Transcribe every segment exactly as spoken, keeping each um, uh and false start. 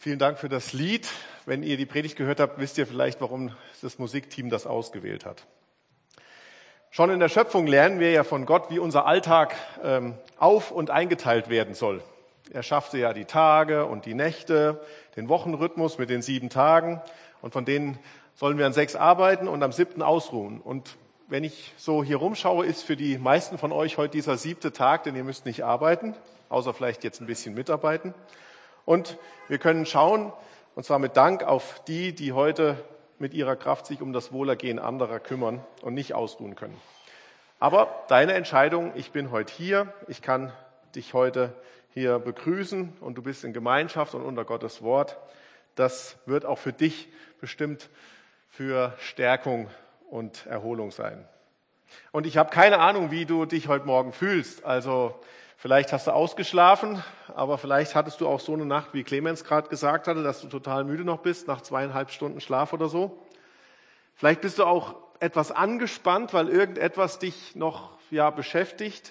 Vielen Dank für das Lied. Wenn ihr die Predigt gehört habt, wisst ihr vielleicht, warum das Musikteam das ausgewählt hat. Schon in der Schöpfung lernen wir ja von Gott, wie unser Alltag ähm, auf- und eingeteilt werden soll. Er schaffte ja die Tage und die Nächte, den Wochenrhythmus mit den sieben Tagen. Und von denen sollen wir an sechs arbeiten und am siebten ausruhen. Und wenn ich so hier rumschaue, ist für die meisten von euch heute dieser siebte Tag, denn ihr müsst nicht arbeiten, außer vielleicht jetzt ein bisschen mitarbeiten. Und wir können schauen, und zwar mit Dank auf die, die heute mit ihrer Kraft sich um das Wohlergehen anderer kümmern und nicht ausruhen können. Aber deine Entscheidung, ich bin heute hier, ich kann dich heute hier begrüßen und du bist in Gemeinschaft und unter Gottes Wort. Das wird auch für dich bestimmt für Stärkung und Erholung sein. Und ich habe keine Ahnung, wie du dich heute Morgen fühlst. Also vielleicht hast du ausgeschlafen, aber vielleicht hattest du auch so eine Nacht, wie Clemens gerade gesagt hatte, dass du total müde noch bist, nach zweieinhalb Stunden Schlaf oder so. Vielleicht bist du auch etwas angespannt, weil irgendetwas dich noch ja, beschäftigt.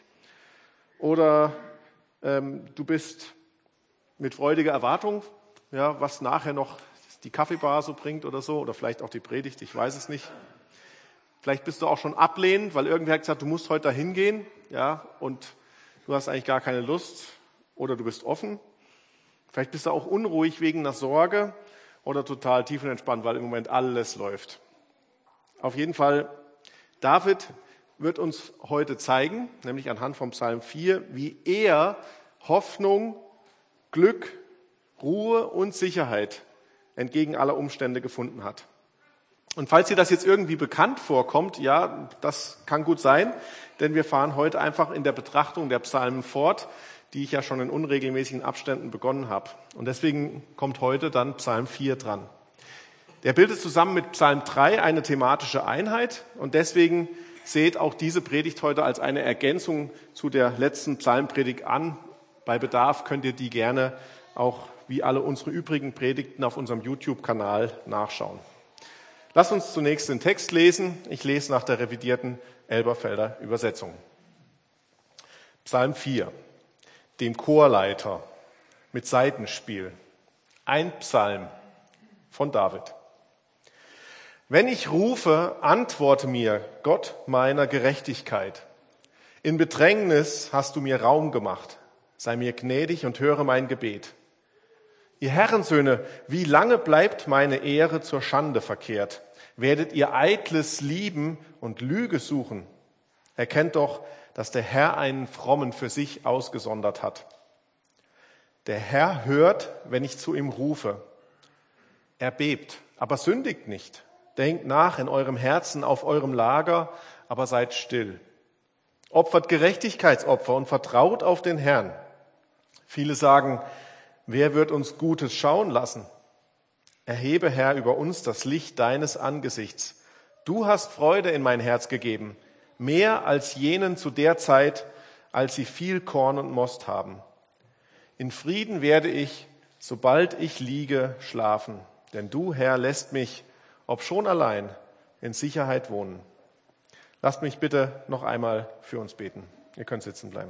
Oder ähm, du bist mit freudiger Erwartung, ja, was nachher noch die Kaffeebar so bringt oder so. Oder vielleicht auch die Predigt, ich weiß es nicht. Vielleicht bist du auch schon ablehnend, weil irgendwer hat gesagt, du musst heute dahin gehen, ja, und du hast eigentlich gar keine Lust oder du bist offen. Vielleicht bist du auch unruhig wegen einer Sorge oder total tiefenentspannt, weil im Moment alles läuft. Auf jeden Fall, David wird uns heute zeigen, nämlich anhand vom Psalm vier, wie er Hoffnung, Glück, Ruhe und Sicherheit entgegen aller Umstände gefunden hat. Und falls dir das jetzt irgendwie bekannt vorkommt, ja, das kann gut sein, denn wir fahren heute einfach in der Betrachtung der Psalmen fort, die ich ja schon in unregelmäßigen Abständen begonnen habe. Und deswegen kommt heute dann Psalm vier dran. Der bildet zusammen mit Psalm drei eine thematische Einheit und deswegen seht auch diese Predigt heute als eine Ergänzung zu der letzten Psalmpredigt an. Bei Bedarf könnt ihr die gerne auch wie alle unsere übrigen Predigten auf unserem YouTube-Kanal nachschauen. Lass uns zunächst den Text lesen. Ich lese nach der revidierten Elberfelder Übersetzung. Psalm vier, dem Chorleiter mit Saitenspiel. Ein Psalm von David. Wenn ich rufe, antworte mir, Gott meiner Gerechtigkeit. In Bedrängnis hast du mir Raum gemacht. Sei mir gnädig und höre mein Gebet. Ihr Herrensöhne, wie lange bleibt meine Ehre zur Schande verkehrt? Werdet ihr Eitles lieben und Lüge suchen? Erkennt doch, dass der Herr einen Frommen für sich ausgesondert hat. Der Herr hört, wenn ich zu ihm rufe. Er bebt, aber sündigt nicht. Denkt nach in eurem Herzen auf eurem Lager, aber seid still. Opfert Gerechtigkeitsopfer und vertraut auf den Herrn. Viele sagen, wer wird uns Gutes schauen lassen? Erhebe, Herr, über uns das Licht deines Angesichts. Du hast Freude in mein Herz gegeben, mehr als jenen zu der Zeit, als sie viel Korn und Most haben. In Frieden werde ich, sobald ich liege, schlafen, denn du, Herr, lässt mich, obschon allein, in Sicherheit wohnen. Lasst mich bitte noch einmal für uns beten. Ihr könnt sitzen bleiben.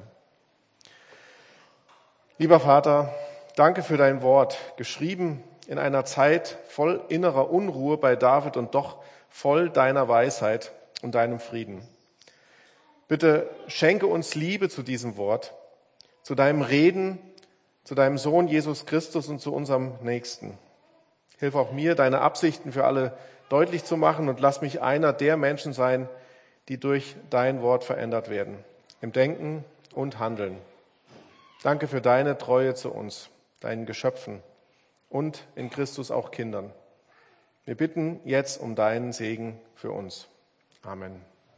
Lieber Vater, danke für dein Wort, geschrieben in einer Zeit voll innerer Unruhe bei David und doch voll deiner Weisheit und deinem Frieden. Bitte schenke uns Liebe zu diesem Wort, zu deinem Reden, zu deinem Sohn Jesus Christus und zu unserem Nächsten. Hilf auch mir, deine Absichten für alle deutlich zu machen und lass mich einer der Menschen sein, die durch dein Wort verändert werden, im Denken und Handeln. Danke für deine Treue zu uns, deinen Geschöpfen und in Christus auch Kindern. Wir bitten jetzt um deinen Segen für uns. Amen.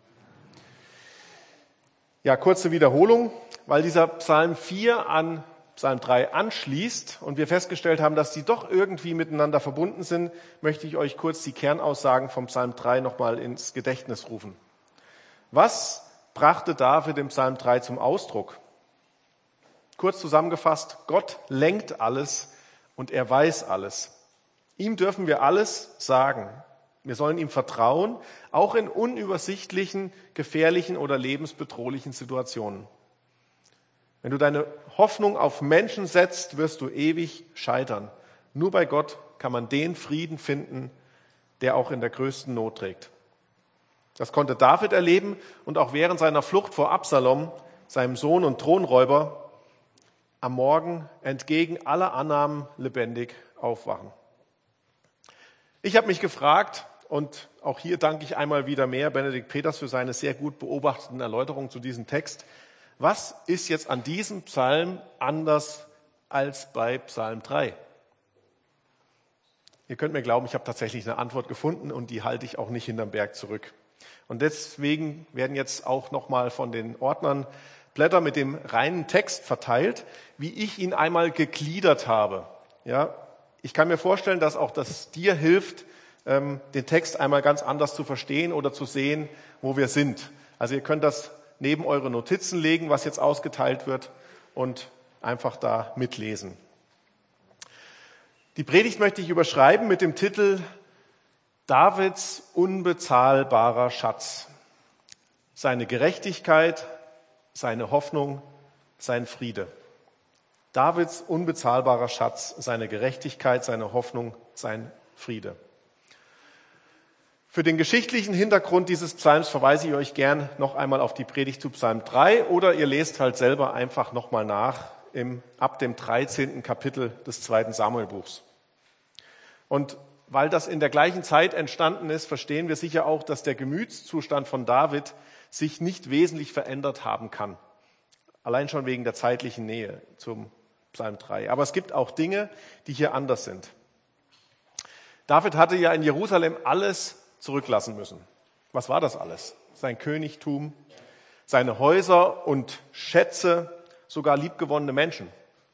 Ja, kurze Wiederholung, weil dieser Psalm vier an Psalm drei anschließt und wir festgestellt haben, dass die doch irgendwie miteinander verbunden sind, möchte ich euch kurz die Kernaussagen vom Psalm drei nochmal ins Gedächtnis rufen. Was brachte David im Psalm drei zum Ausdruck? Kurz zusammengefasst, Gott lenkt alles und er weiß alles. Ihm dürfen wir alles sagen. Wir sollen ihm vertrauen, auch in unübersichtlichen, gefährlichen oder lebensbedrohlichen Situationen. Wenn du deine Hoffnung auf Menschen setzt, wirst du ewig scheitern. Nur bei Gott kann man den Frieden finden, der auch in der größten Not trägt. Das konnte David erleben und auch während seiner Flucht vor Absalom, seinem Sohn und Thronräuber, am Morgen entgegen aller Annahmen lebendig aufwachen. Ich habe mich gefragt, und auch hier danke ich einmal wieder mehr Benedikt Peters für seine sehr gut beobachteten Erläuterungen zu diesem Text. Was ist jetzt an diesem Psalm anders als bei Psalm drei? Ihr könnt mir glauben, ich habe tatsächlich eine Antwort gefunden und die halte ich auch nicht hinterm Berg zurück. Und deswegen werden jetzt auch nochmal von den Ordnern Blätter mit dem reinen Text verteilt, wie ich ihn einmal gegliedert habe. Ja, ich kann mir vorstellen, dass auch das dir hilft, den Text einmal ganz anders zu verstehen oder zu sehen, wo wir sind. Also ihr könnt das neben eure Notizen legen, was jetzt ausgeteilt wird, und einfach da mitlesen. Die Predigt möchte ich überschreiben mit dem Titel Davids unbezahlbarer Schatz. Seine Gerechtigkeit, seine Hoffnung, sein Friede. Davids unbezahlbarer Schatz, seine Gerechtigkeit, seine Hoffnung, sein Friede. Für den geschichtlichen Hintergrund dieses Psalms verweise ich euch gern noch einmal auf die Predigt zu Psalm drei oder ihr lest halt selber einfach nochmal nach im, ab dem dreizehnten Kapitel des zweiten Samuelbuchs. Und weil das in der gleichen Zeit entstanden ist, verstehen wir sicher auch, dass der Gemütszustand von David sich nicht wesentlich verändert haben kann. Allein schon wegen der zeitlichen Nähe zum Psalm drei. Aber es gibt auch Dinge, die hier anders sind. David hatte ja in Jerusalem alles zurücklassen müssen. Was war das alles? Sein Königtum, seine Häuser und Schätze, sogar liebgewonnene Menschen.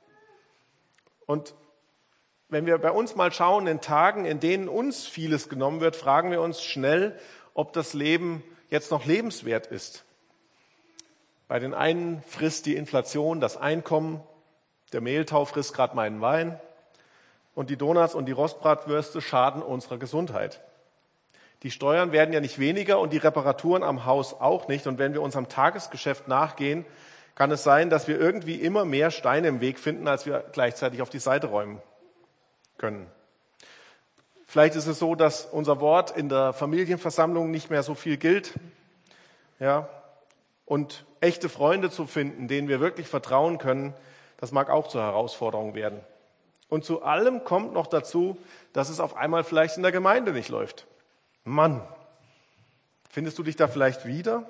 Und wenn wir bei uns mal schauen, in Tagen, in denen uns vieles genommen wird, fragen wir uns schnell, ob das Leben jetzt noch lebenswert ist. Bei den einen frisst die Inflation das Einkommen, der Mehltau frisst gerade meinen Wein und die Donuts und die Rostbratwürste schaden unserer Gesundheit. Die Steuern werden ja nicht weniger und die Reparaturen am Haus auch nicht. Und wenn wir unserem Tagesgeschäft nachgehen, kann es sein, dass wir irgendwie immer mehr Steine im Weg finden, als wir gleichzeitig auf die Seite räumen können. Vielleicht ist es so, dass unser Wort in der Familienversammlung nicht mehr so viel gilt. Ja, und echte Freunde zu finden, denen wir wirklich vertrauen können, das mag auch zur Herausforderung werden. Und zu allem kommt noch dazu, dass es auf einmal vielleicht in der Gemeinde nicht läuft. Mann, findest du dich da vielleicht wieder?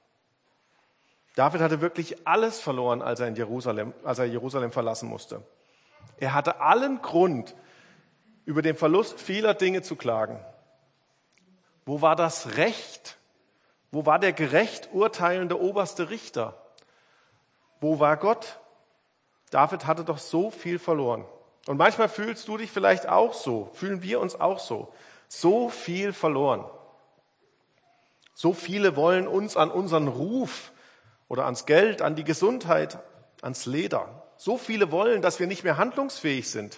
David hatte wirklich alles verloren, als er in Jerusalem, als er Jerusalem verlassen musste. Er hatte allen Grund, über den Verlust vieler Dinge zu klagen. Wo war das Recht? Wo war der gerecht urteilende oberste Richter? Wo war Gott? David hatte doch so viel verloren. Und manchmal fühlst du dich vielleicht auch so, fühlen wir uns auch so. So viel verloren. So viele wollen uns an unseren Ruf oder ans Geld, an die Gesundheit, ans Leder. So viele wollen, dass wir nicht mehr handlungsfähig sind.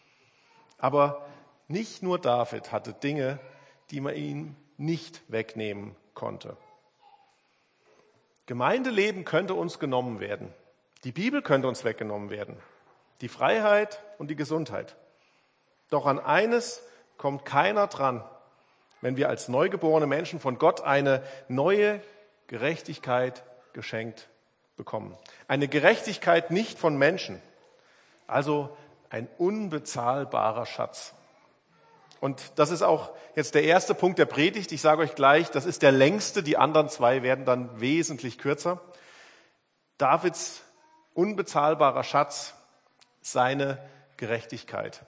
Aber nicht nur David hatte Dinge, die man ihm nicht wegnehmen konnte. Gemeindeleben könnte uns genommen werden. Die Bibel könnte uns weggenommen werden. Die Freiheit und die Gesundheit. Doch an eines kommt keiner dran, wenn wir als neugeborene Menschen von Gott eine neue Gerechtigkeit geschenkt bekommen. Eine Gerechtigkeit nicht von Menschen, also ein unbezahlbarer Schatz. Und das ist auch jetzt der erste Punkt der Predigt. Ich sage euch gleich, das ist der längste, die anderen zwei werden dann wesentlich kürzer. Davids unbezahlbarer Schatz, seine Gerechtigkeit.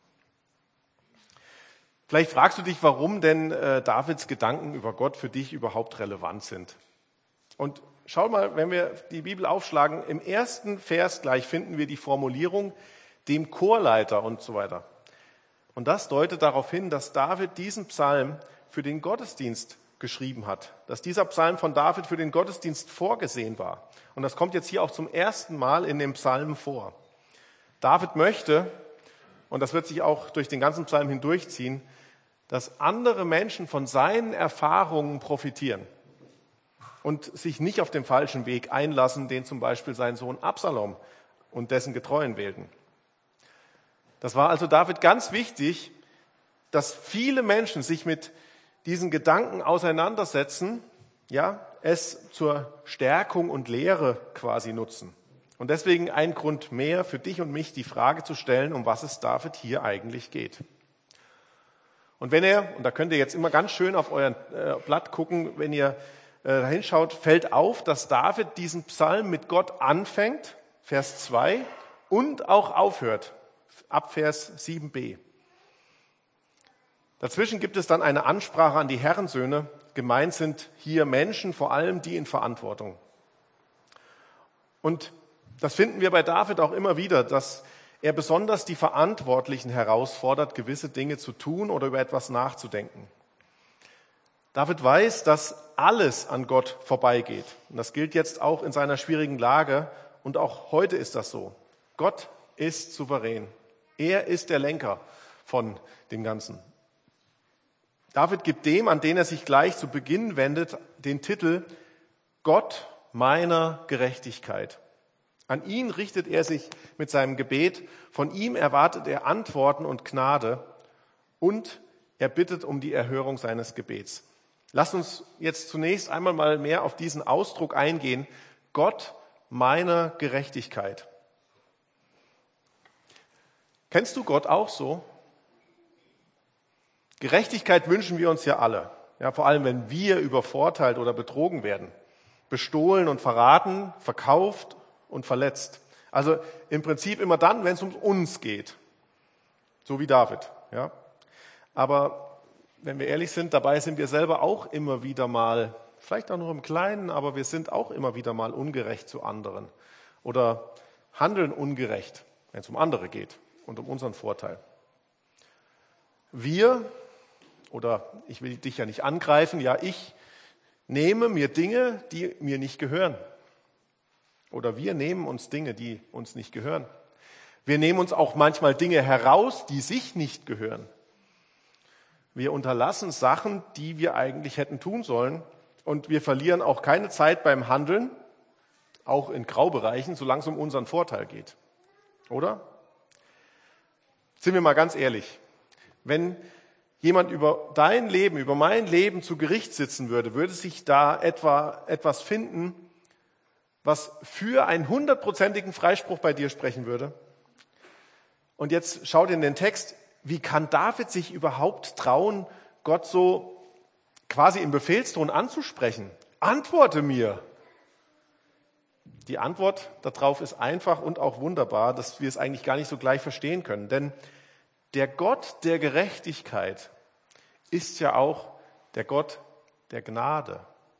Vielleicht fragst du dich, warum denn äh, Davids Gedanken über Gott für dich überhaupt relevant sind. Und schau mal, wenn wir die Bibel aufschlagen, im ersten Vers gleich finden wir die Formulierung dem Chorleiter und so weiter. Und das deutet darauf hin, dass David diesen Psalm für den Gottesdienst geschrieben hat. Dass dieser Psalm von David für den Gottesdienst vorgesehen war. Und das kommt jetzt hier auch zum ersten Mal in dem Psalm vor. David möchte, und das wird sich auch durch den ganzen Psalm hindurchziehen, dass andere Menschen von seinen Erfahrungen profitieren und sich nicht auf den falschen Weg einlassen, den zum Beispiel sein Sohn Absalom und dessen Getreuen wählten. Das war also David ganz wichtig, dass viele Menschen sich mit diesen Gedanken auseinandersetzen, ja, es zur Stärkung und Lehre quasi nutzen. Und deswegen ein Grund mehr für dich und mich, die Frage zu stellen, um was es David hier eigentlich geht. Und wenn ihr, und da könnt ihr jetzt immer ganz schön auf euer äh, Blatt gucken, wenn ihr äh, da hinschaut, fällt auf, dass David diesen Psalm mit Gott anfängt, Vers zwei, und auch aufhört, ab Vers sieben b. Dazwischen gibt es dann eine Ansprache an die Herrensöhne. Gemeint sind hier Menschen, vor allem die in Verantwortung. Und das finden wir bei David auch immer wieder, dass er besonders die Verantwortlichen herausfordert, gewisse Dinge zu tun oder über etwas nachzudenken. David weiß, dass alles an Gott vorbeigeht. Und das gilt jetzt auch in seiner schwierigen Lage. Und auch heute ist das so. Gott ist souverän. Er ist der Lenker von dem Ganzen. David gibt dem, an den er sich gleich zu Beginn wendet, den Titel Gott meiner Gerechtigkeit. An ihn richtet er sich mit seinem Gebet, von ihm erwartet er Antworten und Gnade und er bittet um die Erhörung seines Gebets. Lasst uns jetzt zunächst einmal mal mehr auf diesen Ausdruck eingehen, Gott meiner Gerechtigkeit. Kennst du Gott auch so? Gerechtigkeit wünschen wir uns ja alle, ja, vor allem wenn wir übervorteilt oder betrogen werden, bestohlen und verraten, verkauft und verletzt. Also im Prinzip immer dann, wenn es um uns geht, so wie David. Ja. Aber wenn wir ehrlich sind, dabei sind wir selber auch immer wieder mal, vielleicht auch nur im Kleinen, aber wir sind auch immer wieder mal ungerecht zu anderen oder handeln ungerecht, wenn es um andere geht und um unseren Vorteil. Wir, oder ich will dich ja nicht angreifen, ja ich nehme mir Dinge, die mir nicht gehören. Oder wir nehmen uns Dinge, die uns nicht gehören. Wir nehmen uns auch manchmal Dinge heraus, die sich nicht gehören. Wir unterlassen Sachen, die wir eigentlich hätten tun sollen. Und wir verlieren auch keine Zeit beim Handeln, auch in Graubereichen, solange es um unseren Vorteil geht. Oder? Sind wir mal ganz ehrlich. Wenn jemand über dein Leben, über mein Leben zu Gericht sitzen würde, würde sich da etwa etwas finden, was für einen hundertprozentigen Freispruch bei dir sprechen würde. Und jetzt schaut in den Text, wie kann David sich überhaupt trauen, Gott so quasi im Befehlston anzusprechen? Antworte mir! Die Antwort darauf ist einfach und auch wunderbar, dass wir es eigentlich gar nicht so gleich verstehen können. Denn der Gott der Gerechtigkeit ist ja auch der Gott der Gnade.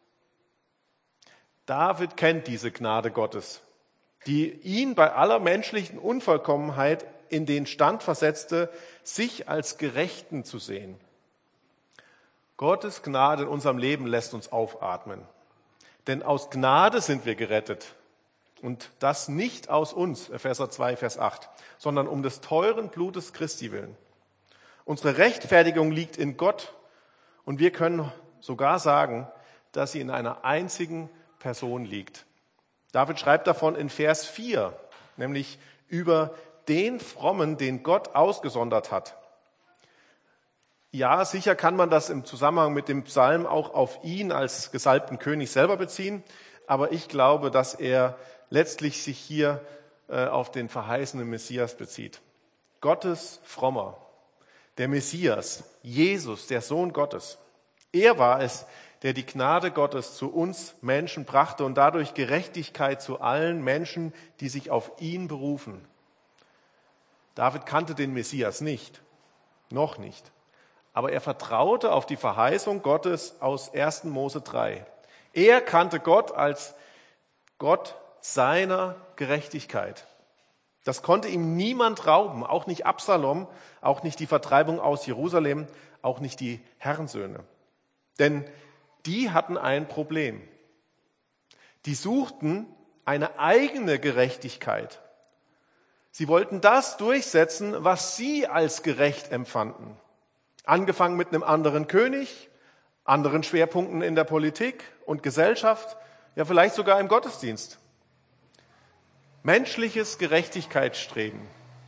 David kennt diese Gnade Gottes, die ihn bei aller menschlichen Unvollkommenheit in den Stand versetzte, sich als Gerechten zu sehen. Gottes Gnade in unserem Leben lässt uns aufatmen. Denn aus Gnade sind wir gerettet. Und das nicht aus uns, Epheser zwei, Vers acht, sondern um des teuren Blutes Christi willen. Unsere Rechtfertigung liegt in Gott und wir können sogar sagen, dass sie in einer einzigen Person liegt. David schreibt davon in Vers vier, nämlich über den Frommen, den Gott ausgesondert hat. Ja, sicher kann man das im Zusammenhang mit dem Psalm auch auf ihn als gesalbten König selber beziehen, aber ich glaube, dass er letztlich sich hier äh, auf den verheißenen Messias bezieht. Gottes Frommer, der Messias, Jesus, der Sohn Gottes. Er war es, der die Gnade Gottes zu uns Menschen brachte und dadurch Gerechtigkeit zu allen Menschen, die sich auf ihn berufen. David kannte den Messias nicht, noch nicht, aber er vertraute auf die Verheißung Gottes aus ersten Mose drei. Er kannte Gott als Gott seiner Gerechtigkeit. Das konnte ihm niemand rauben, auch nicht Absalom, auch nicht die Vertreibung aus Jerusalem, auch nicht die Herrensöhne. Denn die hatten ein Problem. Die suchten eine eigene Gerechtigkeit. Sie wollten das durchsetzen, was sie als gerecht empfanden. Angefangen mit einem anderen König, anderen Schwerpunkten in der Politik und Gesellschaft, ja vielleicht sogar im Gottesdienst. Menschliches Gerechtigkeitsstreben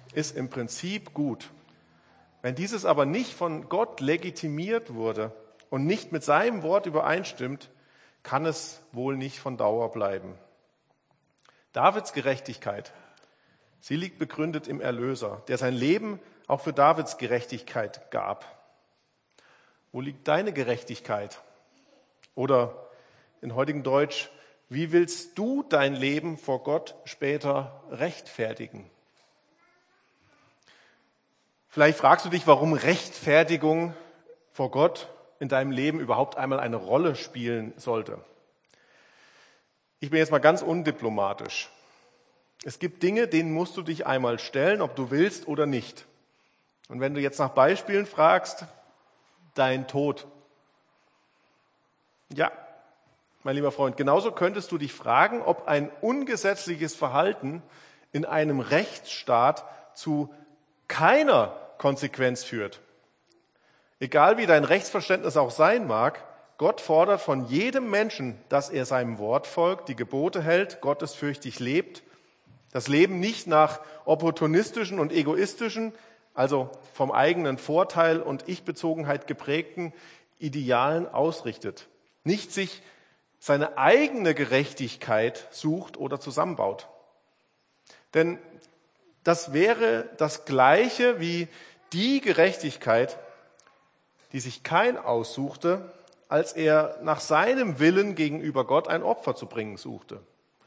ist im Prinzip gut. Wenn dieses aber nicht von Gott legitimiert wurde und nicht mit seinem Wort übereinstimmt, kann es wohl nicht von Dauer bleiben. Davids Gerechtigkeit, sie liegt begründet im Erlöser, der sein Leben auch für Davids Gerechtigkeit gab. Wo liegt deine Gerechtigkeit? Oder in heutigem Deutsch, wie willst du dein Leben vor Gott später rechtfertigen? Vielleicht fragst du dich, warum Rechtfertigung vor Gott in deinem Leben überhaupt einmal eine Rolle spielen sollte. Ich bin jetzt mal ganz undiplomatisch. Es gibt Dinge, denen musst du dich einmal stellen, ob du willst oder nicht. Und wenn du jetzt nach Beispielen fragst, dein Tod. Ja, mein lieber Freund, genauso könntest du dich fragen, ob ein ungesetzliches Verhalten in einem Rechtsstaat zu keiner Konsequenz führt. Egal wie dein Rechtsverständnis auch sein mag, Gott fordert von jedem Menschen, dass er seinem Wort folgt, die Gebote hält, gottesfürchtig lebt, das Leben nicht nach opportunistischen und egoistischen, also vom eigenen Vorteil und Ich-Bezogenheit geprägten Idealen ausrichtet, nicht sich seine eigene Gerechtigkeit sucht oder zusammenbaut. Denn das wäre das Gleiche wie die Gerechtigkeit, die sich Kain aussuchte, als er nach seinem Willen gegenüber Gott ein Opfer zu bringen suchte.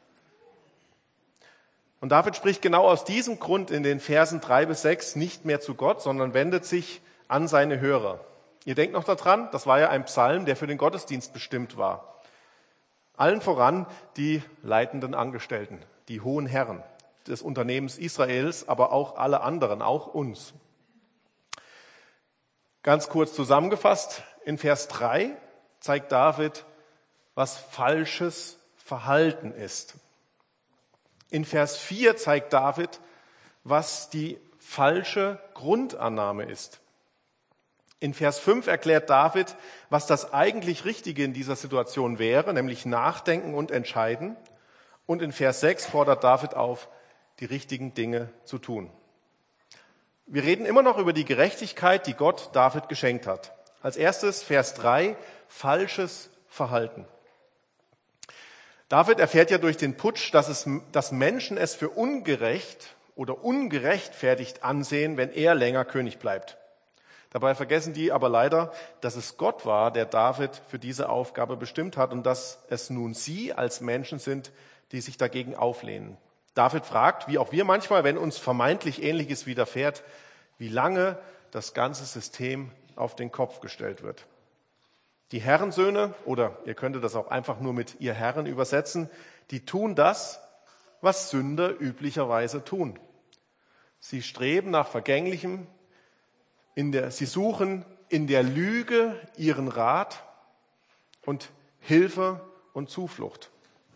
Und David spricht genau aus diesem Grund in den Versen drei bis sechs nicht mehr zu Gott, sondern wendet sich an seine Hörer. Ihr denkt noch daran, das war ja ein Psalm, der für den Gottesdienst bestimmt war. Allen voran die leitenden Angestellten, die hohen Herren des Unternehmens Israels, aber auch alle anderen, auch uns. Ganz kurz zusammengefasst, in Vers drei zeigt David, was falsches Verhalten ist. In Vers vier zeigt David, was die falsche Grundannahme ist. In Vers fünf erklärt David, was das eigentlich Richtige in dieser Situation wäre, nämlich nachdenken und entscheiden. Und in Vers sechs fordert David auf, die richtigen Dinge zu tun. Wir reden immer noch über die Gerechtigkeit, die Gott David geschenkt hat. Als erstes Vers drei, falsches Verhalten. David erfährt ja durch den Putsch, dass, es, dass Menschen es für ungerecht oder ungerechtfertigt ansehen, wenn er länger König bleibt. Dabei vergessen die aber leider, dass es Gott war, der David für diese Aufgabe bestimmt hat und dass es nun sie als Menschen sind, die sich dagegen auflehnen. David fragt, wie auch wir manchmal, wenn uns vermeintlich Ähnliches widerfährt, wie lange das ganze System auf den Kopf gestellt wird. Die Herrensöhne, oder ihr könntet das auch einfach nur mit ihr Herren übersetzen, die tun das, was Sünder üblicherweise tun. Sie streben nach Vergänglichem, in der, sie suchen in der Lüge ihren Rat und Hilfe und Zuflucht.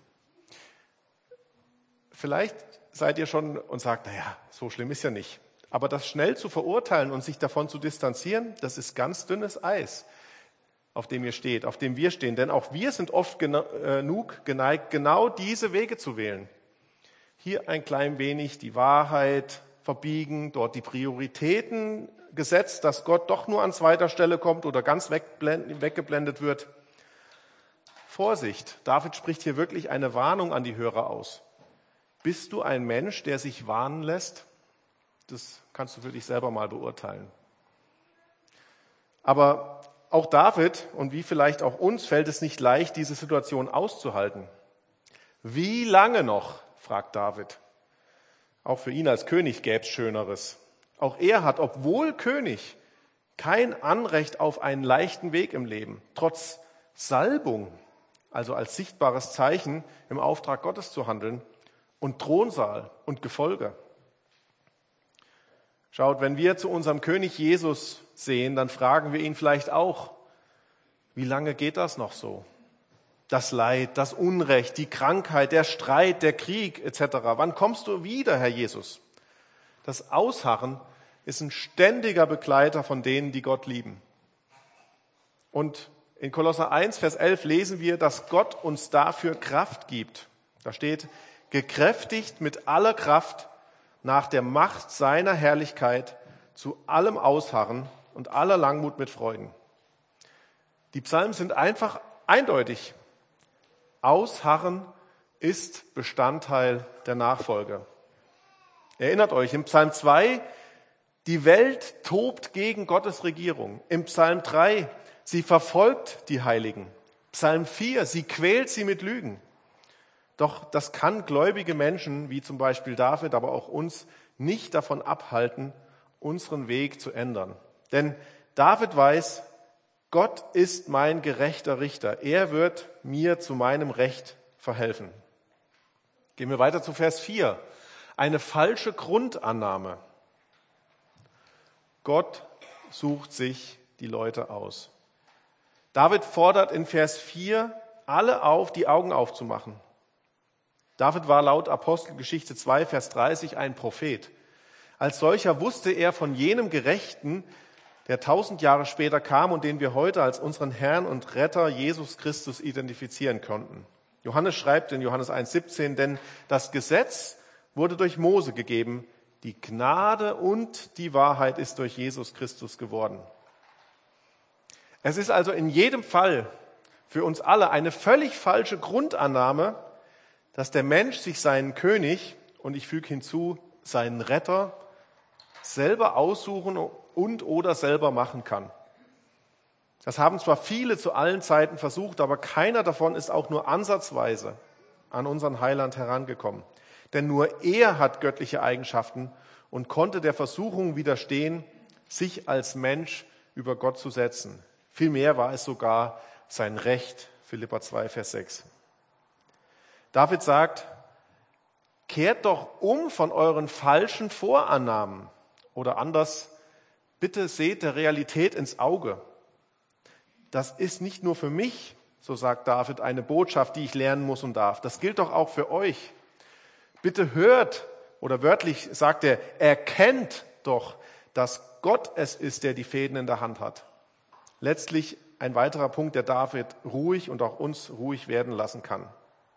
Vielleicht seid ihr schon und sagt, naja, so schlimm ist ja nicht. Aber das schnell zu verurteilen und sich davon zu distanzieren, das ist ganz dünnes Eis, auf dem ihr steht, auf dem wir stehen. Denn auch wir sind oft genug geneigt, genau diese Wege zu wählen. Hier ein klein wenig die Wahrheit verbiegen, dort die Prioritäten gesetzt, dass Gott doch nur an zweiter Stelle kommt oder ganz weggeblendet wird. Vorsicht, David spricht hier wirklich eine Warnung an die Hörer aus. Bist du ein Mensch, der sich warnen lässt? Das kannst du für dich selber mal beurteilen. Aber auch David und wie vielleicht auch uns fällt es nicht leicht, diese Situation auszuhalten. Wie lange noch, fragt David. Auch für ihn als König gäbe es Schöneres. Auch er hat, obwohl König, kein Anrecht auf einen leichten Weg im Leben, trotz Salbung, also als sichtbares Zeichen im Auftrag Gottes zu handeln, und Thronsaal und Gefolge. Schaut, wenn wir zu unserem König Jesus sehen, dann fragen wir ihn vielleicht auch, wie lange geht das noch so? Das Leid, das Unrecht, die Krankheit, der Streit, der Krieg et cetera. Wann kommst du wieder, Herr Jesus? Das Ausharren ist ein ständiger Begleiter von denen, die Gott lieben. Und in Kolosser eins, Vers elf lesen wir, dass Gott uns dafür Kraft gibt. Da steht, gekräftigt mit aller Kraft nach der Macht seiner Herrlichkeit zu allem Ausharren und aller Langmut mit Freuden. Die Psalmen sind einfach eindeutig. Ausharren ist Bestandteil der Nachfolge. Erinnert euch, im Psalm zwei, die Welt tobt gegen Gottes Regierung. Im Psalm drei, sie verfolgt die Heiligen. Psalm vier, sie quält sie mit Lügen. Doch das kann gläubige Menschen, wie zum Beispiel David, aber auch uns, nicht davon abhalten, unseren Weg zu ändern. Denn David weiß, Gott ist mein gerechter Richter. Er wird mir zu meinem Recht verhelfen. Gehen wir weiter zu Vers vier. Eine falsche Grundannahme. Gott sucht sich die Leute aus. David fordert in Vers vier alle auf, die Augen aufzumachen. David war laut Apostelgeschichte zwei, Vers dreißig ein Prophet. Als solcher wusste er von jenem Gerechten, der tausend Jahre später kam und den wir heute als unseren Herrn und Retter Jesus Christus identifizieren konnten. Johannes schreibt in Johannes eins, siebzehn, denn das Gesetz wurde durch Mose gegeben, die Gnade und die Wahrheit ist durch Jesus Christus geworden. Es ist also in jedem Fall für uns alle eine völlig falsche Grundannahme, dass der Mensch sich seinen König, und ich füge hinzu, seinen Retter, selber aussuchen und oder selber machen kann. Das haben zwar viele zu allen Zeiten versucht, aber keiner davon ist auch nur ansatzweise an unseren Heiland herangekommen. Denn nur er hat göttliche Eigenschaften und konnte der Versuchung widerstehen, sich als Mensch über Gott zu setzen. Vielmehr war es sogar sein Recht, Philipper zwei, Vers sechs. David sagt, kehrt doch um von euren falschen Vorannahmen. Oder anders, bitte seht der Realität ins Auge. Das ist nicht nur für mich, so sagt David, eine Botschaft, die ich lernen muss und darf. Das gilt doch auch für euch. Bitte hört, oder wörtlich sagt er, erkennt doch, dass Gott es ist, der die Fäden in der Hand hat. Letztlich ein weiterer Punkt, der David ruhig und auch uns ruhig werden lassen kann.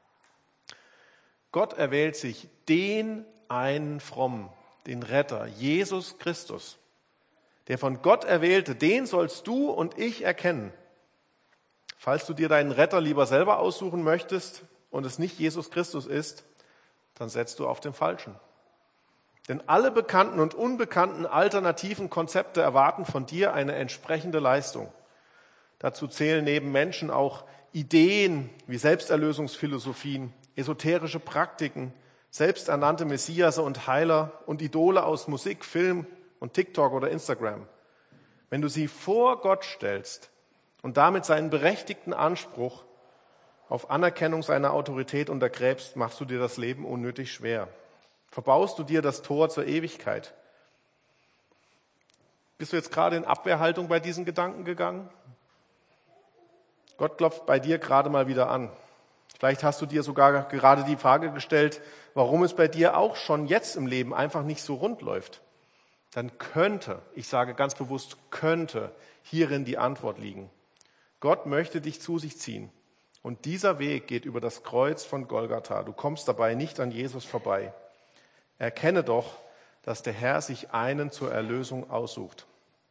Gott erwählt sich den einen Frommen, den Retter, Jesus Christus. Der von Gott erwählte, den sollst du und ich erkennen. Falls du dir deinen Retter lieber selber aussuchen möchtest und es nicht Jesus Christus ist, dann setzt du auf den Falschen. Denn alle bekannten und unbekannten alternativen Konzepte erwarten von dir eine entsprechende Leistung. Dazu zählen neben Menschen auch Ideen wie Selbsterlösungsphilosophien, esoterische Praktiken, selbsternannte Messiase und Heiler und Idole aus Musik, Film und TikTok oder Instagram. Wenn du sie vor Gott stellst und damit seinen berechtigten Anspruch auf Anerkennung seiner Autorität untergräbst, machst du dir das Leben unnötig schwer. Verbaust du dir das Tor zur Ewigkeit. Bist du jetzt gerade in Abwehrhaltung bei diesen Gedanken gegangen? Gott klopft bei dir gerade mal wieder an. Vielleicht hast du dir sogar gerade die Frage gestellt, warum es bei dir auch schon jetzt im Leben einfach nicht so rund läuft. Dann könnte, ich sage ganz bewusst könnte, hierin die Antwort liegen. Gott möchte dich zu sich ziehen. Und dieser Weg geht über das Kreuz von Golgatha. Du kommst dabei nicht an Jesus vorbei. Erkenne doch, dass der Herr sich einen zur Erlösung aussucht.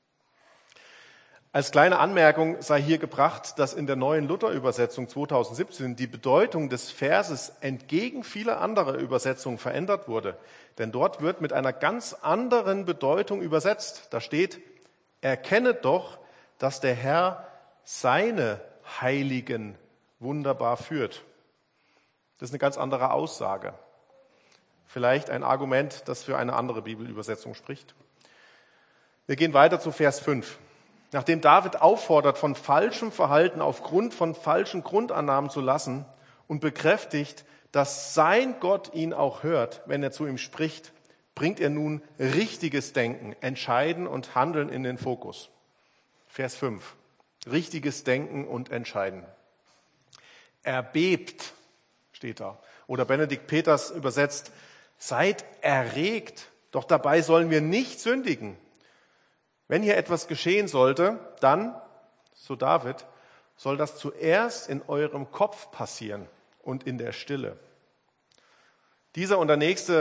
Als kleine Anmerkung sei hier gebracht, dass in der neuen Luther-Übersetzung zweitausendsiebzehn die Bedeutung des Verses entgegen vieler anderer Übersetzungen verändert wurde. Denn dort wird mit einer ganz anderen Bedeutung übersetzt. Da steht, erkenne doch, dass der Herr seine Heiligen wunderbar führt. Das ist eine ganz andere Aussage. Vielleicht ein Argument, das für eine andere Bibelübersetzung spricht. Wir gehen weiter zu Vers fünf. Nachdem David auffordert, von falschem Verhalten aufgrund von falschen Grundannahmen zu lassen und bekräftigt, dass sein Gott ihn auch hört, wenn er zu ihm spricht, bringt er nun richtiges Denken, Entscheiden und Handeln in den Fokus. Vers fünf. Richtiges Denken und Entscheiden. Erbebt, steht da. Oder Benedikt Peters übersetzt, seid erregt, doch dabei sollen wir nicht sündigen. Wenn hier etwas geschehen sollte, dann, so David, soll das zuerst in eurem Kopf passieren und in der Stille. Dieser und der nächste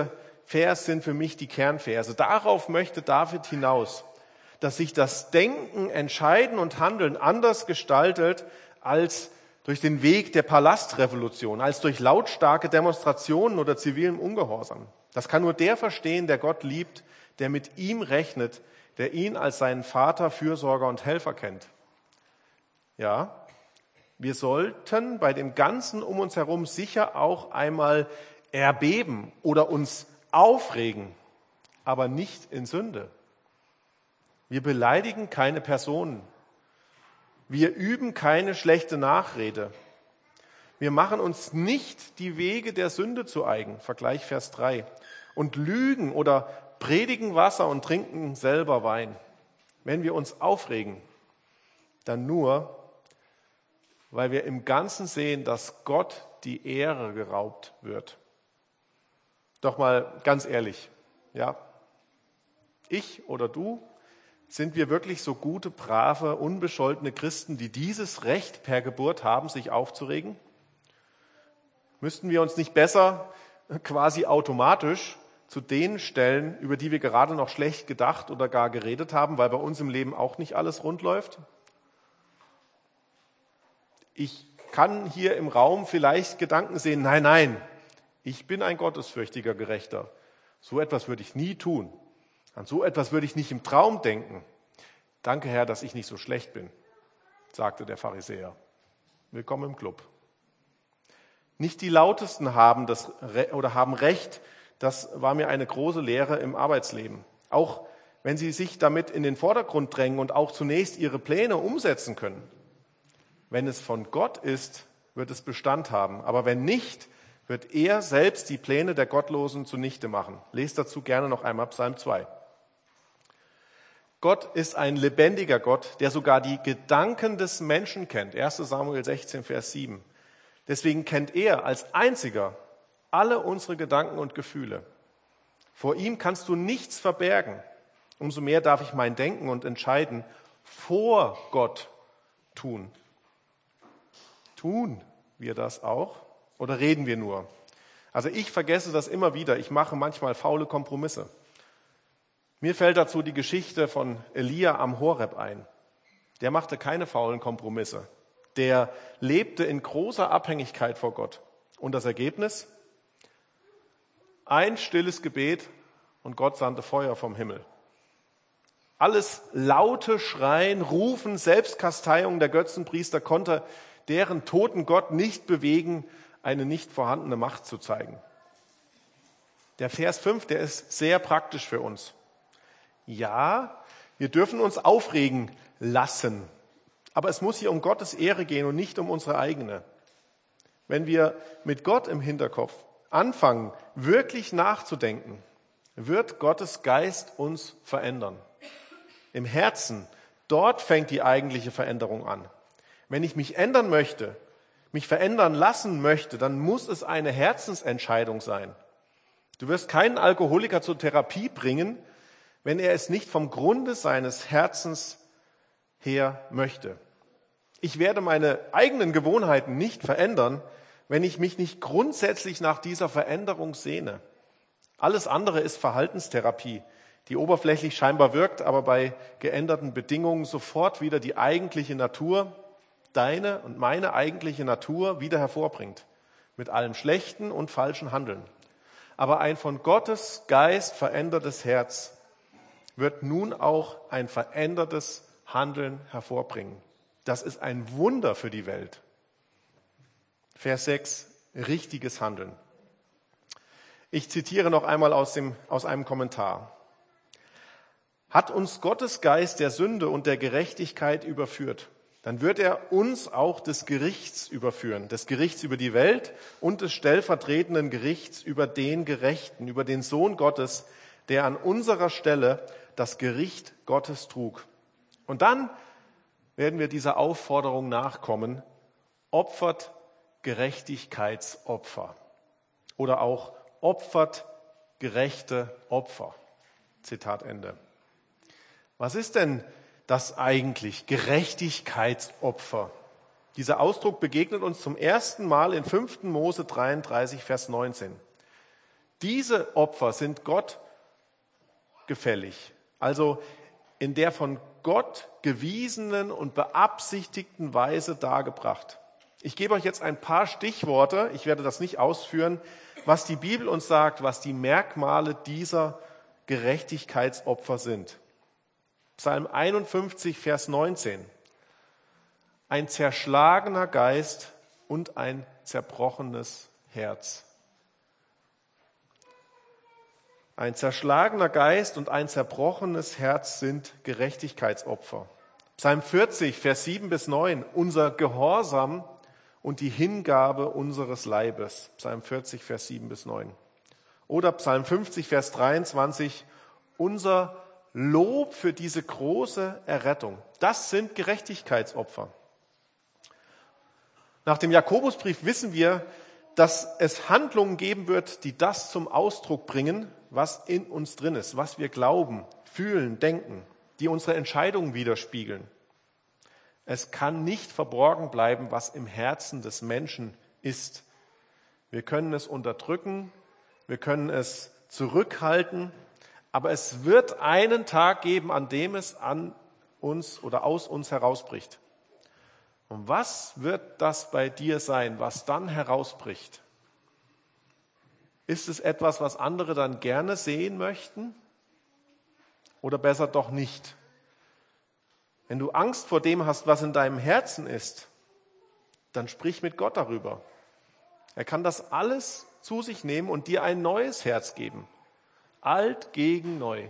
Vers sind für mich die Kernverse. Darauf möchte David hinaus, dass sich das Denken, Entscheiden und Handeln anders gestaltet als durch den Weg der Palastrevolution, als durch lautstarke Demonstrationen oder zivilen Ungehorsam. Das kann nur der verstehen, der Gott liebt, der mit ihm rechnet, der ihn als seinen Vater, Fürsorger und Helfer kennt. Ja, wir sollten bei dem Ganzen um uns herum sicher auch einmal erbeben oder uns aufregen, aber nicht in Sünde. Wir beleidigen keine Personen. Wir üben keine schlechte Nachrede. Wir machen uns nicht die Wege der Sünde zu eigen, Vergleich Vers drei, und lügen oder predigen Wasser und trinken selber Wein. Wenn wir uns aufregen, dann nur, weil wir im Ganzen sehen, dass Gott die Ehre geraubt wird. Doch mal ganz ehrlich, ja, ich oder du, sind wir wirklich so gute, brave, unbescholtene Christen, die dieses Recht per Geburt haben, sich aufzuregen? Müssten wir uns nicht besser quasi automatisch zu den stellen, über die wir gerade noch schlecht gedacht oder gar geredet haben, weil bei uns im Leben auch nicht alles rund läuft? Ich kann hier im Raum vielleicht Gedanken sehen, nein, nein, ich bin ein gottesfürchtiger Gerechter. So etwas würde ich nie tun. An so etwas würde ich nicht im Traum denken. Danke, Herr, dass ich nicht so schlecht bin, sagte der Pharisäer. Willkommen im Club. Nicht die Lautesten haben das oder haben Recht. Das war mir eine große Lehre im Arbeitsleben. Auch wenn sie sich damit in den Vordergrund drängen und auch zunächst ihre Pläne umsetzen können. Wenn es von Gott ist, wird es Bestand haben. Aber wenn nicht, wird er selbst die Pläne der Gottlosen zunichte machen. Lest dazu gerne noch einmal Psalm zwei. Gott ist ein lebendiger Gott, der sogar die Gedanken des Menschen kennt. erster Samuel sechzehn, Vers sieben. Deswegen kennt er als einziger alle unsere Gedanken und Gefühle. Vor ihm kannst du nichts verbergen. Umso mehr darf ich mein Denken und Entscheiden vor Gott tun. Tun wir das auch oder reden wir nur? Also ich vergesse das immer wieder. Ich mache manchmal faule Kompromisse. Mir fällt dazu die Geschichte von Elia am Horeb ein. Der machte keine faulen Kompromisse. Der lebte in großer Abhängigkeit vor Gott. Und das Ergebnis? Ein stilles Gebet und Gott sandte Feuer vom Himmel. Alles laute Schreien, Rufen, Selbstkasteiung der Götzenpriester konnte deren toten Gott nicht bewegen, eine nicht vorhandene Macht zu zeigen. Der Vers fünf, der ist sehr praktisch für uns. Ja, wir dürfen uns aufregen lassen, aber es muss hier um Gottes Ehre gehen und nicht um unsere eigene. Wenn wir mit Gott im Hinterkopf anfangen, wirklich nachzudenken, wird Gottes Geist uns verändern. Im Herzen, dort fängt die eigentliche Veränderung an. Wenn ich mich ändern möchte, mich verändern lassen möchte, dann muss es eine Herzensentscheidung sein. Du wirst keinen Alkoholiker zur Therapie bringen, wenn er es nicht vom Grunde seines Herzens her möchte. Ich werde meine eigenen Gewohnheiten nicht verändern, wenn ich mich nicht grundsätzlich nach dieser Veränderung sehne. Alles andere ist Verhaltenstherapie, die oberflächlich scheinbar wirkt, aber bei geänderten Bedingungen sofort wieder die eigentliche Natur, deine und meine eigentliche Natur wieder hervorbringt, mit allem schlechten und falschen Handeln. Aber ein von Gottes Geist verändertes Herz wird nun auch ein verändertes Handeln hervorbringen. Das ist ein Wunder für die Welt. Vers sechs, richtiges Handeln. Ich zitiere noch einmal aus, dem, aus einem Kommentar. Hat uns Gottes Geist der Sünde und der Gerechtigkeit überführt, dann wird er uns auch des Gerichts überführen, des Gerichts über die Welt und des stellvertretenden Gerichts über den Gerechten, über den Sohn Gottes, der an unserer Stelle das Gericht Gottes trug. Und dann werden wir dieser Aufforderung nachkommen, opfert Gerechtigkeitsopfer oder auch opfert gerechte Opfer. Zitat Ende. Was ist denn das eigentlich? Gerechtigkeitsopfer. Dieser Ausdruck begegnet uns zum ersten Mal in fünften Mose dreiunddreißig, Vers neunzehn. Diese Opfer sind Gott gefällig, also in der von Gott gewiesenen und beabsichtigten Weise dargebracht. Ich gebe euch jetzt ein paar Stichworte, ich werde das nicht ausführen, was die Bibel uns sagt, was die Merkmale dieser Gerechtigkeitsopfer sind. Psalm einundfünfzig, Vers neunzehn. Ein zerschlagener Geist und ein zerbrochenes Herz. Ein zerschlagener Geist und ein zerbrochenes Herz sind Gerechtigkeitsopfer. Psalm vierzig, Vers sieben bis neun. Unser Gehorsam und die Hingabe unseres Leibes. Psalm vierzig, Vers sieben bis neun. Oder Psalm fünfzig, Vers dreiundzwanzig. Unser Lob für diese große Errettung. Das sind Gerechtigkeitsopfer. Nach dem Jakobusbrief wissen wir, dass es Handlungen geben wird, die das zum Ausdruck bringen, was in uns drin ist, was wir glauben, fühlen, denken, die unsere Entscheidungen widerspiegeln. Es kann nicht verborgen bleiben, was im Herzen des Menschen ist. Wir können es unterdrücken, wir können es zurückhalten, aber es wird einen Tag geben, an dem es an uns oder aus uns herausbricht. Und was wird das bei dir sein, was dann herausbricht? Ist es etwas, was andere dann gerne sehen möchten? Oder besser doch nicht? Wenn du Angst vor dem hast, was in deinem Herzen ist, dann sprich mit Gott darüber. Er kann das alles zu sich nehmen und dir ein neues Herz geben. Alt gegen neu.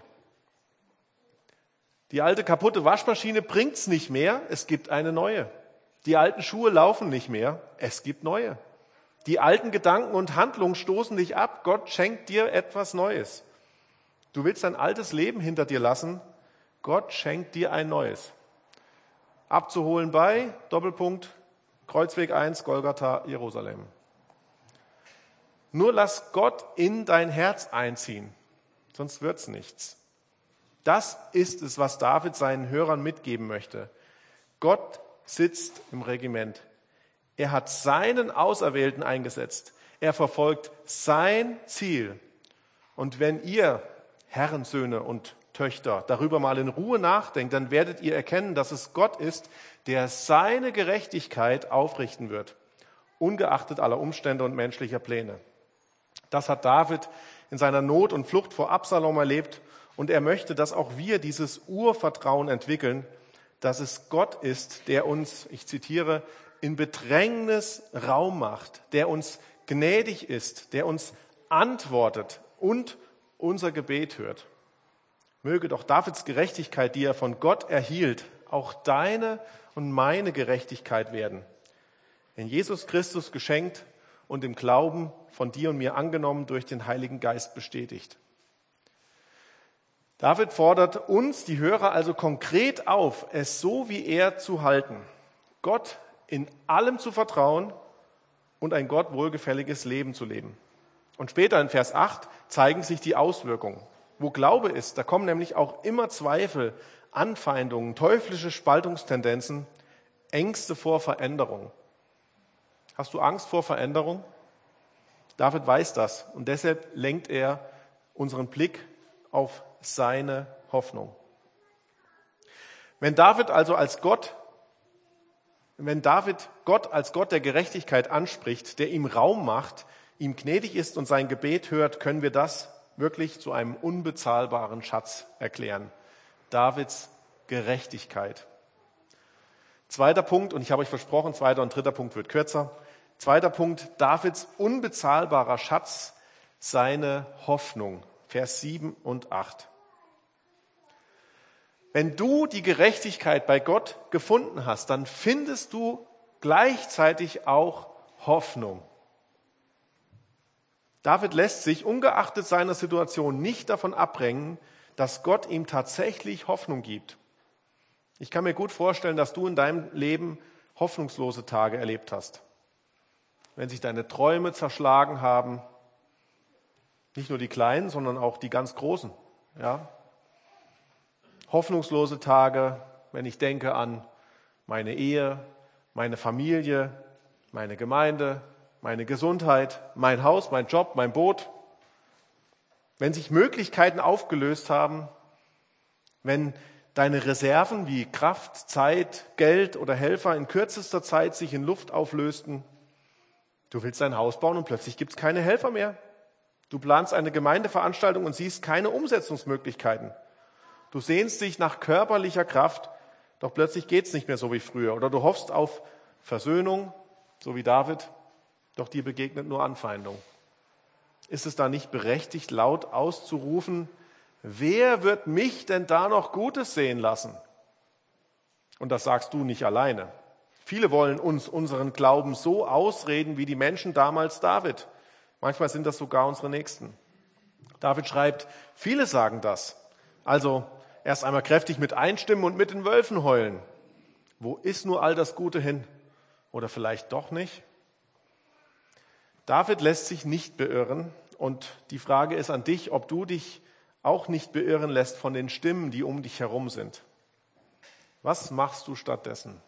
Die alte kaputte Waschmaschine bringt's nicht mehr, es gibt eine neue. Die alten Schuhe laufen nicht mehr, es gibt neue. Die alten Gedanken und Handlungen stoßen dich ab, Gott schenkt dir etwas Neues. Du willst dein altes Leben hinter dir lassen, Gott schenkt dir ein neues. Abzuholen bei, Doppelpunkt, Kreuzweg eins, Golgatha, Jerusalem. Nur lass Gott in dein Herz einziehen, sonst wird's nichts. Das ist es, was David seinen Hörern mitgeben möchte. Gott sitzt im Regiment. Er hat seinen Auserwählten eingesetzt. Er verfolgt sein Ziel. Und wenn ihr, Herrensöhne und Töchter, darüber mal in Ruhe nachdenkt, dann werdet ihr erkennen, dass es Gott ist, der seine Gerechtigkeit aufrichten wird, ungeachtet aller Umstände und menschlicher Pläne. Das hat David in seiner Not und Flucht vor Absalom erlebt und er möchte, dass auch wir dieses Urvertrauen entwickeln, dass es Gott ist, der uns, ich zitiere, in Bedrängnis Raum macht, der uns gnädig ist, der uns antwortet und unser Gebet hört. Möge doch Davids Gerechtigkeit, die er von Gott erhielt, auch deine und meine Gerechtigkeit werden. In Jesus Christus geschenkt und im Glauben von dir und mir angenommen, durch den Heiligen Geist bestätigt. David fordert uns, die Hörer, also konkret auf, es so wie er zu halten, Gott in allem zu vertrauen und ein Gott wohlgefälliges Leben zu leben. Und später in Vers acht zeigen sich die Auswirkungen. Wo Glaube ist, da kommen nämlich auch immer Zweifel, Anfeindungen, teuflische Spaltungstendenzen, Ängste vor Veränderung. Hast du Angst vor Veränderung? David weiß das und deshalb lenkt er unseren Blick auf seine Hoffnung. Wenn David also als Gott, wenn David Gott als Gott der Gerechtigkeit anspricht, der ihm Raum macht, ihm gnädig ist und sein Gebet hört, können wir das wirklich zu einem unbezahlbaren Schatz erklären. Davids Gerechtigkeit. Zweiter Punkt, und ich habe euch versprochen, zweiter und dritter Punkt wird kürzer. Zweiter Punkt, Davids unbezahlbarer Schatz, seine Hoffnung. Vers sieben und acht. Wenn du die Gerechtigkeit bei Gott gefunden hast, dann findest du gleichzeitig auch Hoffnung. David lässt sich ungeachtet seiner Situation nicht davon abbringen, dass Gott ihm tatsächlich Hoffnung gibt. Ich kann mir gut vorstellen, dass du in deinem Leben hoffnungslose Tage erlebt hast. Wenn sich deine Träume zerschlagen haben, nicht nur die kleinen, sondern auch die ganz großen. Ja? Hoffnungslose Tage, wenn ich denke an meine Ehe, meine Familie, meine Gemeinde, meine Gesundheit, mein Haus, mein Job, mein Boot, Wenn sich Möglichkeiten aufgelöst haben, wenn deine Reserven wie Kraft, Zeit, Geld oder Helfer in kürzester Zeit sich in Luft auflösten, du willst ein Haus bauen und plötzlich gibt es keine Helfer mehr. Du planst eine Gemeindeveranstaltung und siehst keine Umsetzungsmöglichkeiten. Du sehnst dich nach körperlicher Kraft, doch plötzlich geht es nicht mehr so wie früher. Oder du hoffst auf Versöhnung, so wie David, doch dir begegnet nur Anfeindung. Ist es da nicht berechtigt, laut auszurufen, wer wird mich denn da noch Gutes sehen lassen? Und das sagst du nicht alleine. Viele wollen uns unseren Glauben so ausreden wie die Menschen damals David. Manchmal sind das sogar unsere Nächsten. David schreibt, viele sagen das. Also erst einmal kräftig mit einstimmen und mit den Wölfen heulen. Wo ist nur all das Gute hin? Oder vielleicht doch nicht? David lässt sich nicht beirren. Und die Frage ist an dich, ob du dich auch nicht beirren lässt von den Stimmen, die um dich herum sind. Was machst du stattdessen?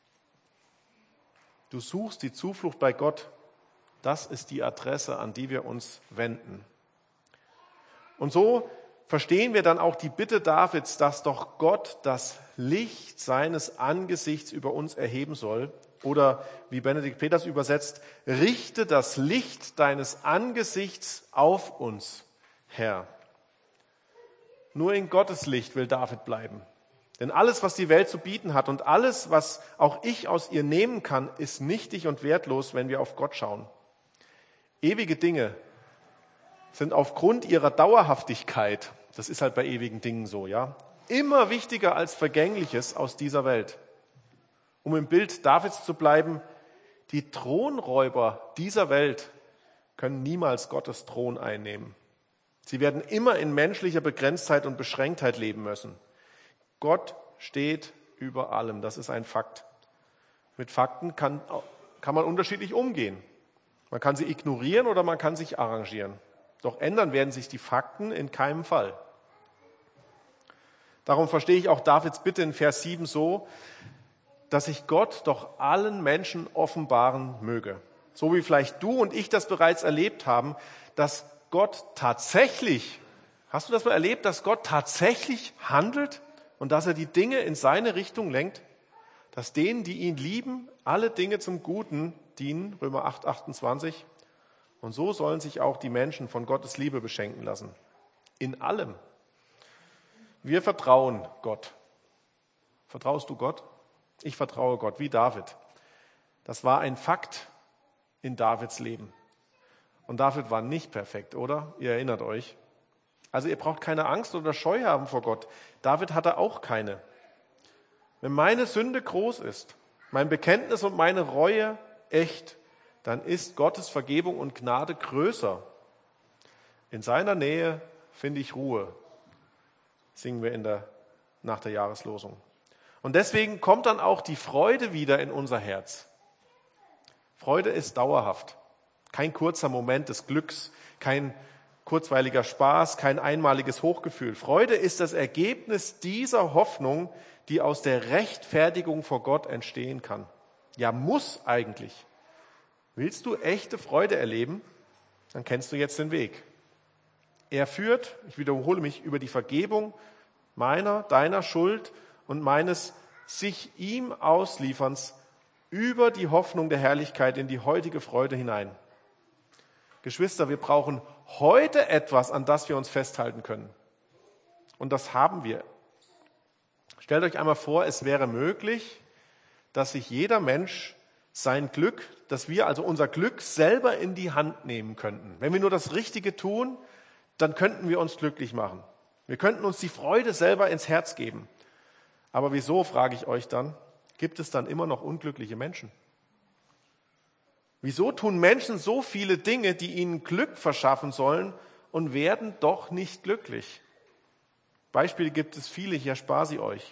Du suchst die Zuflucht bei Gott. Das ist die Adresse, an die wir uns wenden. Und so verstehen wir dann auch die Bitte Davids, dass doch Gott das Licht seines Angesichts über uns erheben soll. Oder wie Benedikt Peters übersetzt, richte das Licht deines Angesichts auf uns, Herr. Nur in Gottes Licht will David bleiben. Denn alles, was die Welt zu bieten hat und alles, was auch ich aus ihr nehmen kann, ist nichtig und wertlos, wenn wir auf Gott schauen. Ewige Dinge sind aufgrund ihrer Dauerhaftigkeit, das ist halt bei ewigen Dingen so, ja, immer wichtiger als Vergängliches aus dieser Welt. Um im Bild Davids zu bleiben, die Thronräuber dieser Welt können niemals Gottes Thron einnehmen. Sie werden immer in menschlicher Begrenztheit und Beschränktheit leben müssen. Gott steht über allem, das ist ein Fakt. Mit Fakten kann, kann man unterschiedlich umgehen. Man kann sie ignorieren oder man kann sich arrangieren. Doch ändern werden sich die Fakten in keinem Fall. Darum verstehe ich auch Davids Bitte in Vers sieben so, dass sich Gott doch allen Menschen offenbaren möge. So wie vielleicht du und ich das bereits erlebt haben, dass Gott tatsächlich, hast du das mal erlebt, dass Gott tatsächlich handelt und dass er die Dinge in seine Richtung lenkt? Dass denen, die ihn lieben, alle Dinge zum Guten dienen, Römer acht, achtundzwanzig. Und so sollen sich auch die Menschen von Gottes Liebe beschenken lassen. In allem. Wir vertrauen Gott. Vertraust du Gott? Ich vertraue Gott, wie David. Das war ein Fakt in Davids Leben. Und David war nicht perfekt, oder? Ihr erinnert euch. Also ihr braucht keine Angst oder Scheu haben vor Gott. David hatte auch keine. Wenn meine Sünde groß ist, mein Bekenntnis und meine Reue echt, dann ist Gottes Vergebung und Gnade größer. In seiner Nähe finde ich Ruhe, singen wir in der, nach der Jahreslosung. Und deswegen kommt dann auch die Freude wieder in unser Herz. Freude ist dauerhaft. Kein kurzer Moment des Glücks, kein kurzweiliger Spaß, kein einmaliges Hochgefühl. Freude ist das Ergebnis dieser Hoffnung, die aus der Rechtfertigung vor Gott entstehen kann. Ja, muss eigentlich. Willst du echte Freude erleben? Dann kennst du jetzt den Weg. Er führt, ich wiederhole mich, über die Vergebung meiner, deiner Schuld und meines sich ihm Auslieferns über die Hoffnung der Herrlichkeit in die heutige Freude hinein. Geschwister, wir brauchen heute etwas, an das wir uns festhalten können. Und das haben wir. Stellt euch einmal vor, es wäre möglich, dass sich jeder Mensch sein Glück, dass wir also unser Glück selber in die Hand nehmen könnten. Wenn wir nur das Richtige tun, dann könnten wir uns glücklich machen. Wir könnten uns die Freude selber ins Herz geben. Aber wieso, frage ich euch dann, gibt es dann immer noch unglückliche Menschen? Wieso tun Menschen so viele Dinge, die ihnen Glück verschaffen sollen und werden doch nicht glücklich? Beispiele gibt es viele, ich erspare sie euch.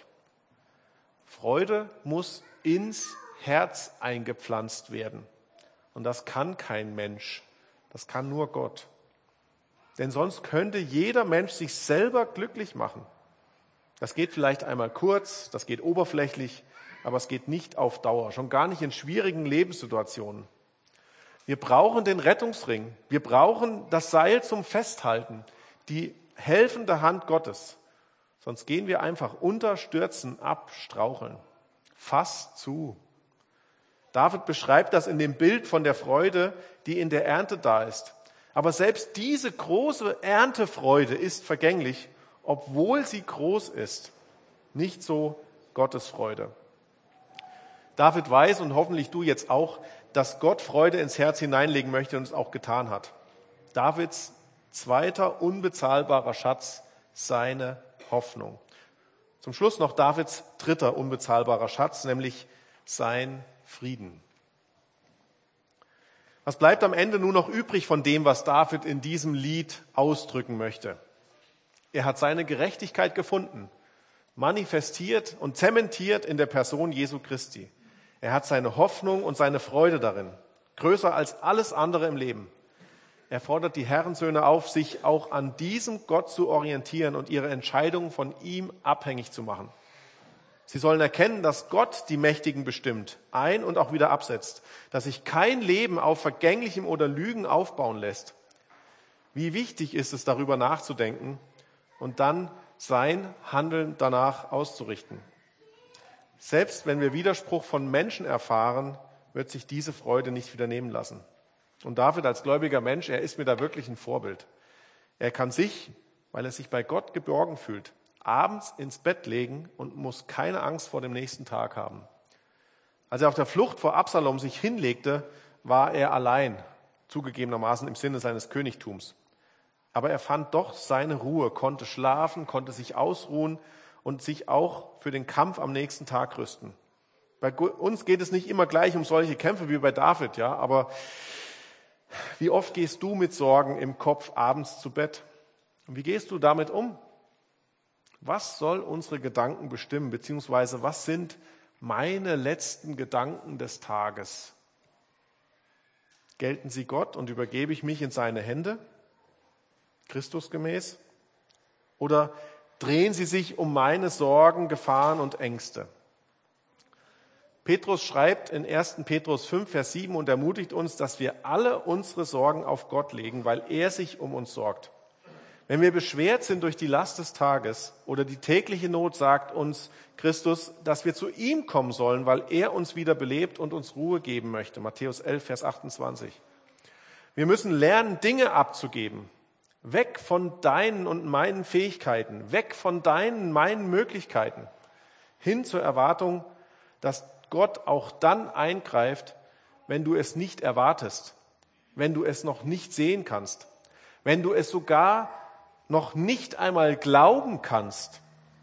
Freude muss ins Herz eingepflanzt werden. Und das kann kein Mensch, das kann nur Gott. Denn sonst könnte jeder Mensch sich selber glücklich machen. Das geht vielleicht einmal kurz, das geht oberflächlich, aber es geht nicht auf Dauer, schon gar nicht in schwierigen Lebenssituationen. Wir brauchen den Rettungsring, wir brauchen das Seil zum Festhalten, die helfende Hand Gottes. Sonst gehen wir einfach unter, stürzen ab, straucheln. Fass zu. David beschreibt das in dem Bild von der Freude, die in der Ernte da ist. Aber selbst diese große Erntefreude ist vergänglich, obwohl sie groß ist. Nicht so Gottes Freude. David weiß und hoffentlich du jetzt auch, dass Gott Freude ins Herz hineinlegen möchte und es auch getan hat. Davids zweiter unbezahlbarer Schatz, seine Hoffnung. Zum Schluss noch Davids dritter unbezahlbarer Schatz, nämlich sein Frieden. Was bleibt am Ende nur noch übrig von dem, was David in diesem Lied ausdrücken möchte? Er hat seine Gerechtigkeit gefunden, manifestiert und zementiert in der Person Jesu Christi. Er hat seine Hoffnung und seine Freude darin, größer als alles andere im Leben. Er fordert die Herrensöhne auf, sich auch an diesem Gott zu orientieren und ihre Entscheidungen von ihm abhängig zu machen. Sie sollen erkennen, dass Gott die Mächtigen bestimmt, ein- und auch wieder absetzt, dass sich kein Leben auf Vergänglichem oder Lügen aufbauen lässt. Wie wichtig ist es, darüber nachzudenken und dann sein Handeln danach auszurichten. Selbst wenn wir Widerspruch von Menschen erfahren, wird sich diese Freude nicht wieder nehmen lassen. Und David als gläubiger Mensch, er ist mir da wirklich ein Vorbild. Er kann sich, weil er sich bei Gott geborgen fühlt, abends ins Bett legen und muss keine Angst vor dem nächsten Tag haben. Als er auf der Flucht vor Absalom sich hinlegte, war er allein, zugegebenermaßen im Sinne seines Königtums. Aber er fand doch seine Ruhe, konnte schlafen, konnte sich ausruhen und sich auch für den Kampf am nächsten Tag rüsten. Bei uns geht es nicht immer gleich um solche Kämpfe wie bei David, ja, aber wie oft gehst du mit Sorgen im Kopf abends zu Bett? Und wie gehst du damit um? Was soll unsere Gedanken bestimmen, beziehungsweise was sind meine letzten Gedanken des Tages? Gelten sie Gott und übergebe ich mich in seine Hände, Christusgemäß? Oder drehen sie sich um meine Sorgen, Gefahren und Ängste? Petrus schreibt in erster Petrus fünf, Vers sieben und ermutigt uns, dass wir alle unsere Sorgen auf Gott legen, weil er sich um uns sorgt. Wenn wir beschwert sind durch die Last des Tages oder die tägliche Not, sagt uns Christus, dass wir zu ihm kommen sollen, weil er uns wieder belebt und uns Ruhe geben möchte. Matthäus elf, Vers achtundzwanzig. Wir müssen lernen, Dinge abzugeben. Weg von deinen und meinen Fähigkeiten, weg von deinen, meinen Möglichkeiten, hin zur Erwartung, dass Gott auch dann eingreift, wenn du es nicht erwartest, wenn du es noch nicht sehen kannst, wenn du es sogar noch nicht einmal glauben kannst.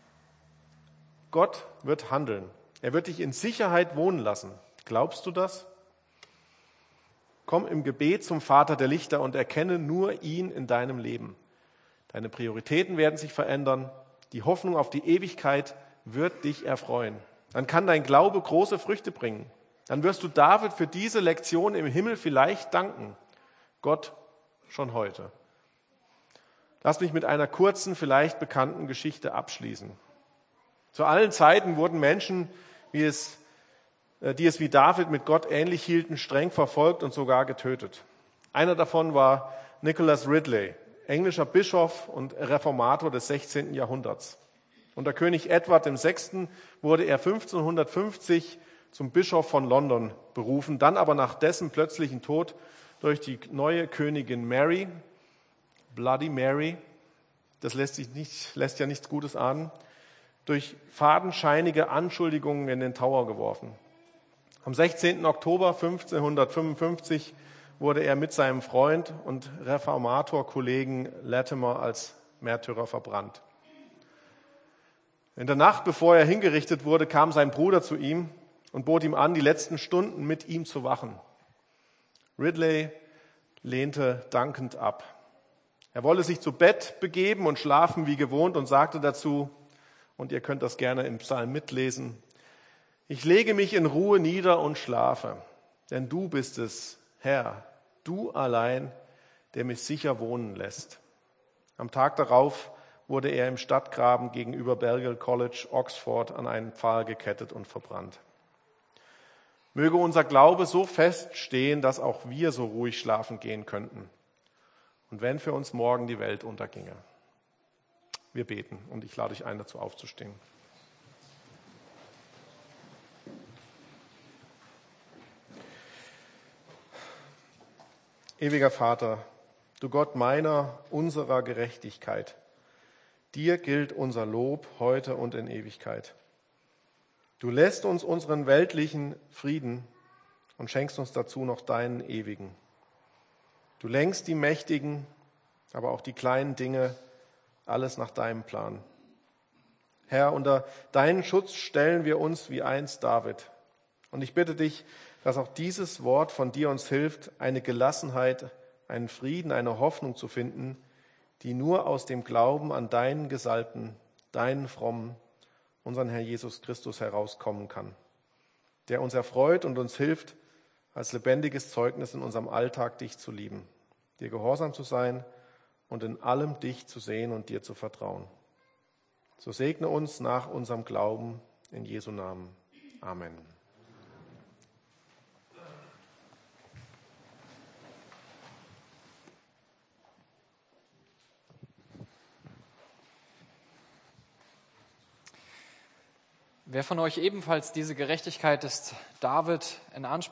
Gott wird handeln. Er wird dich in Sicherheit wohnen lassen. Glaubst du das? Komm im Gebet zum Vater der Lichter und erkenne nur ihn in deinem Leben. Deine Prioritäten werden sich verändern. Die Hoffnung auf die Ewigkeit wird dich erfreuen. Dann kann dein Glaube große Früchte bringen. Dann wirst du David für diese Lektion im Himmel vielleicht danken. Gott schon heute. Lass mich mit einer kurzen, vielleicht bekannten Geschichte abschließen. Zu allen Zeiten wurden Menschen, wie es, die es wie David mit Gott ähnlich hielten, streng verfolgt und sogar getötet. Einer davon war Nicholas Ridley, englischer Bischof und Reformator des sechzehnten Jahrhunderts. Unter König Edward der Sechste wurde er fünfzehnhundertfünfzig zum Bischof von London berufen, dann aber nach dessen plötzlichen Tod durch die neue Königin Mary, Bloody Mary, das lässt, sich nicht, lässt ja nichts Gutes ahnen, durch fadenscheinige Anschuldigungen in den Tower geworfen. Am sechzehnten Oktober fünfzehnhundertfünfundfünfzig wurde er mit seinem Freund und Reformator-Kollegen Latimer als Märtyrer verbrannt. In der Nacht, bevor er hingerichtet wurde, kam sein Bruder zu ihm und bot ihm an, die letzten Stunden mit ihm zu wachen. Ridley lehnte dankend ab. Er wolle sich zu Bett begeben und schlafen wie gewohnt und sagte dazu, und ihr könnt das gerne im Psalm mitlesen, ich lege mich in Ruhe nieder und schlafe, denn du bist es, Herr, du allein, der mich sicher wohnen lässt. Am Tag darauf wurde er im Stadtgraben gegenüber Balliol College, Oxford, an einen Pfahl gekettet und verbrannt. Möge unser Glaube so fest stehen, dass auch wir so ruhig schlafen gehen könnten. Und wenn für uns morgen die Welt unterginge. Wir beten und ich lade dich ein, dazu aufzustehen. Ewiger Vater, du Gott meiner, unserer Gerechtigkeit, dir gilt unser Lob heute und in Ewigkeit. Du lässt uns unseren weltlichen Frieden und schenkst uns dazu noch deinen ewigen. Du lenkst die Mächtigen, aber auch die kleinen Dinge, alles nach deinem Plan. Herr, unter deinen Schutz stellen wir uns wie einst David. Und ich bitte dich, dass auch dieses Wort von dir uns hilft, eine Gelassenheit, einen Frieden, eine Hoffnung zu finden, die nur aus dem Glauben an deinen Gesalbten, deinen Frommen, unseren Herrn Jesus Christus herauskommen kann, der uns erfreut und uns hilft, als lebendiges Zeugnis in unserem Alltag dich zu lieben, dir gehorsam zu sein und in allem dich zu sehen und dir zu vertrauen. So segne uns nach unserem Glauben in Jesu Namen. Amen. Wer von euch ebenfalls diese Gerechtigkeit des David in Anspruch